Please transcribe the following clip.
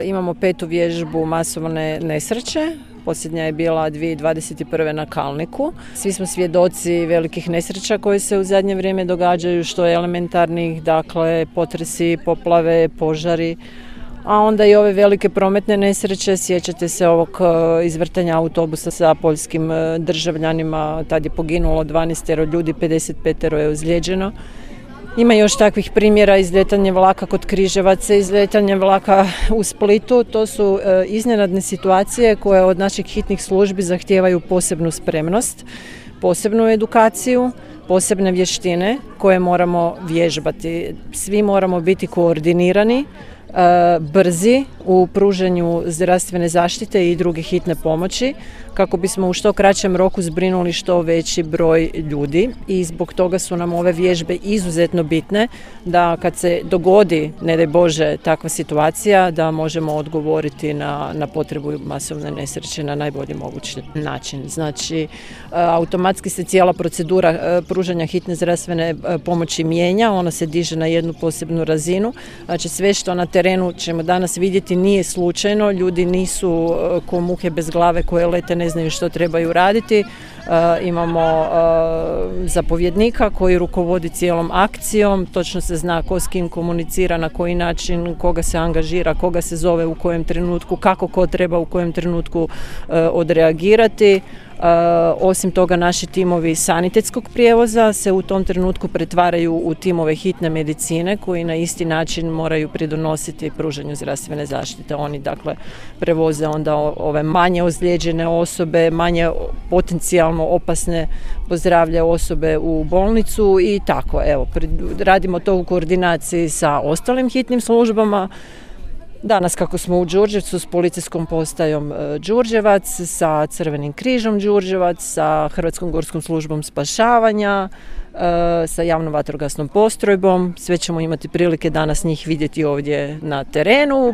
Imamo 5. vježbu masovne nesreće. Posljednja je bila 2021. na Kalniku. Svi smo svjedoci velikih nesreća koje se u zadnje vrijeme događaju, što je elementarnih, dakle potresi, poplave, požari. A onda i ove velike prometne nesreće, sjećate se ovog izvrtanja autobusa sa poljskim državljanima, tad je poginulo 12 ljudi, 55 je ozlijeđeno. Ima još takvih primjera, izletanje vlaka kod Križevaca, izletanje vlaka u Splitu. To su iznenadne situacije koje od naših hitnih službi zahtijevaju posebnu spremnost, posebnu edukaciju, posebne vještine koje moramo vježbati. Svi moramo biti koordinirani, brzi u pružanju zdravstvene zaštite i druge hitne pomoći kako bismo u što kraćem roku zbrinuli što veći broj ljudi i zbog toga su nam ove vježbe izuzetno bitne da kad se dogodi, ne daj Bože, takva situacija da možemo odgovoriti na potrebu masovne nesreće na najbolji mogući način. Znači, automatski se cijela procedura pružanja hitne zdravstvene pomoći mijenja, ona se diže na jednu posebnu razinu. Znači, sve što na terenu ćemo danas vidjeti nije slučajno, ljudi nisu ko muhe bez glave koje lete, ne znaju što trebaju raditi. Imamo zapovjednika koji rukovodi cijelom akcijom, točno se zna ko s kim komunicira, na koji način, koga se angažira, koga se zove u kojem trenutku, kako ko treba u kojem trenutku odreagirati. Osim toga, naši timovi sanitetskog prijevoza se u tom trenutku pretvaraju u timove hitne medicine koji na isti način moraju pridonositi pružanju zdravstvene zaštite. Oni dakle prevoze onda ove manje ozlijeđene osobe, manje potencijalno opasne po zdravlje osobe u bolnicu i tako. Evo, radimo to u koordinaciji sa ostalim hitnim službama. Danas kako smo u Đurđevcu s policijskom postajom Đurđevac, sa Crvenim križom Đurđevac, sa Hrvatskom gorskom službom spašavanja, sa javnom vatrogasnom postrojbom. Sve ćemo imati prilike danas njih vidjeti ovdje na terenu.